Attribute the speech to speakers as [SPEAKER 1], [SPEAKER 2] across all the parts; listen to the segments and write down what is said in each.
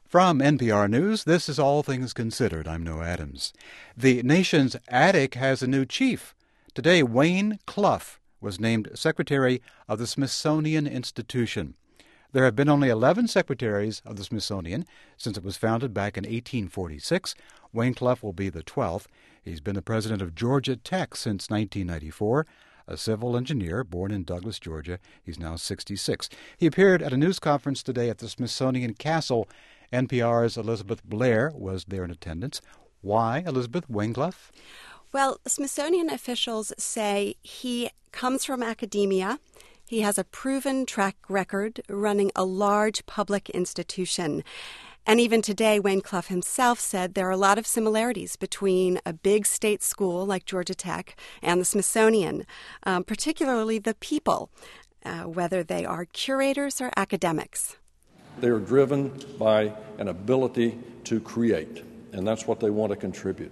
[SPEAKER 1] From NPR News, this is All Things Considered. I'm Noah Adams. The nation's attic has a new chief. Today, Wayne Clough was named Secretary of the Smithsonian Institution. There have been only 11 secretaries of the Smithsonian since it was founded back in 1846. Wayne Clough will be the 12th. He's been the president of Georgia Tech since 1994. A civil engineer born in Douglas, Georgia. He's now 66. He appeared at a news conference today at the Smithsonian Castle. NPR's Elizabeth Blair was there in attendance. Why, Elizabeth, Wayne Clough?
[SPEAKER 2] Well, Smithsonian officials say he comes from academia. He has a proven track record running a large public institution. And even today, Wayne Clough himself said there are a lot of similarities between a big state school like Georgia Tech and the Smithsonian, particularly the people, whether they are curators or academics.
[SPEAKER 3] They are driven by an ability to create, and that's what they want to contribute.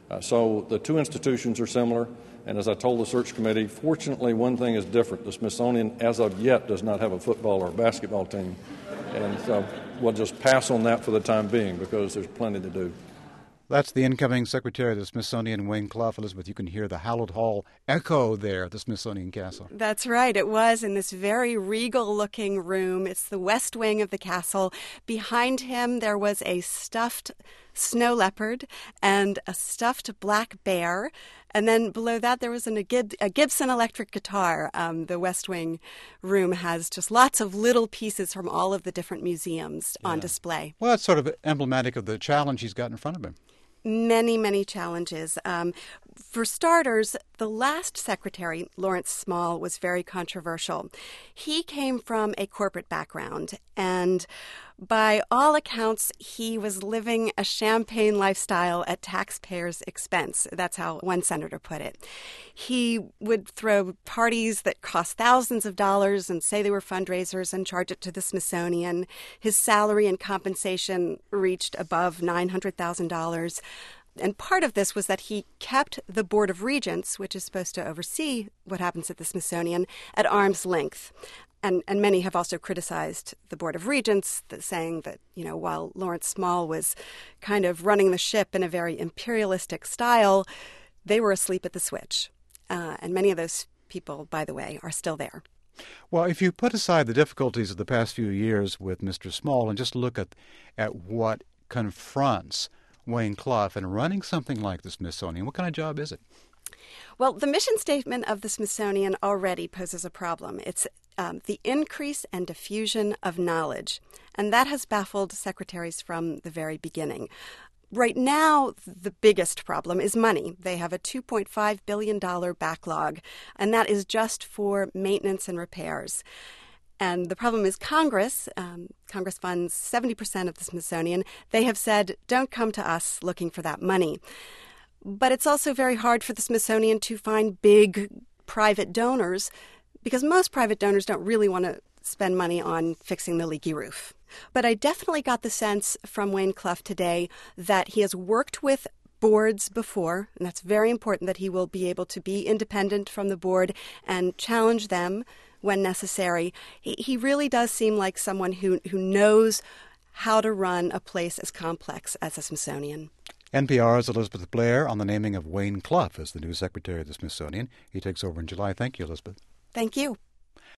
[SPEAKER 3] So the two institutions are similar, and as I told the search committee, fortunately one thing is different. The Smithsonian, as of yet, does not have a football or a basketball team, and so we'll just pass on that for the time being because there's plenty to do.
[SPEAKER 1] That's the incoming Secretary of the Smithsonian, Wayne Clough. Elizabeth, you can hear the hallowed hall echo there at the Smithsonian Castle.
[SPEAKER 2] That's right. It was in this very regal-looking room. It's the west wing of the castle. Behind him, there was a stuffed snow leopard and a stuffed black bear. And then below that, there was a Gibson electric guitar. The West Wing room has just lots of little pieces from all of the different museums on display.
[SPEAKER 1] Well, that's sort of emblematic of the challenge he's got in front of him.
[SPEAKER 2] Many, many challenges. For starters, the last secretary, Lawrence Small, was very controversial. He came from a corporate background, and by all accounts, he was living a champagne lifestyle at taxpayers' expense. That's how one senator put it. He would throw parties that cost thousands of dollars and say they were fundraisers and charge it to the Smithsonian. His salary and compensation reached above $900,000. And part of this was that he kept the Board of Regents, which is supposed to oversee what happens at the Smithsonian, at arm's length. And many have also criticized the Board of Regents, saying that, while Lawrence Small was kind of running the ship in a very imperialistic style, they were asleep at the switch. And many of those people, by the way, are still there.
[SPEAKER 1] Well, if you put aside the difficulties of the past few years with Mr. Small and just look at what confronts Wayne Clough in running something like the Smithsonian, what kind of job is it?
[SPEAKER 2] Well, the mission statement of the Smithsonian already poses a problem. It's the increase and diffusion of knowledge, and that has baffled secretaries from the very beginning. Right now, the biggest problem is money. They have a $2.5 billion backlog, and that is just for maintenance and repairs. And the problem is Congress. Congress funds 70% of the Smithsonian. They have said, don't come to us looking for that money. But it's also very hard for the Smithsonian to find big private donors because most private donors don't really want to spend money on fixing the leaky roof. But I definitely got the sense from Wayne Clough today that he has worked with boards before, and that's very important that he will be able to be independent from the board and challenge them when necessary. He really does seem like someone who knows how to run a place as complex as the Smithsonian.
[SPEAKER 1] NPR's Elizabeth Blair on the naming of Wayne Clough as the new Secretary of the Smithsonian. He takes over in July. Thank you, Elizabeth.
[SPEAKER 2] Thank you.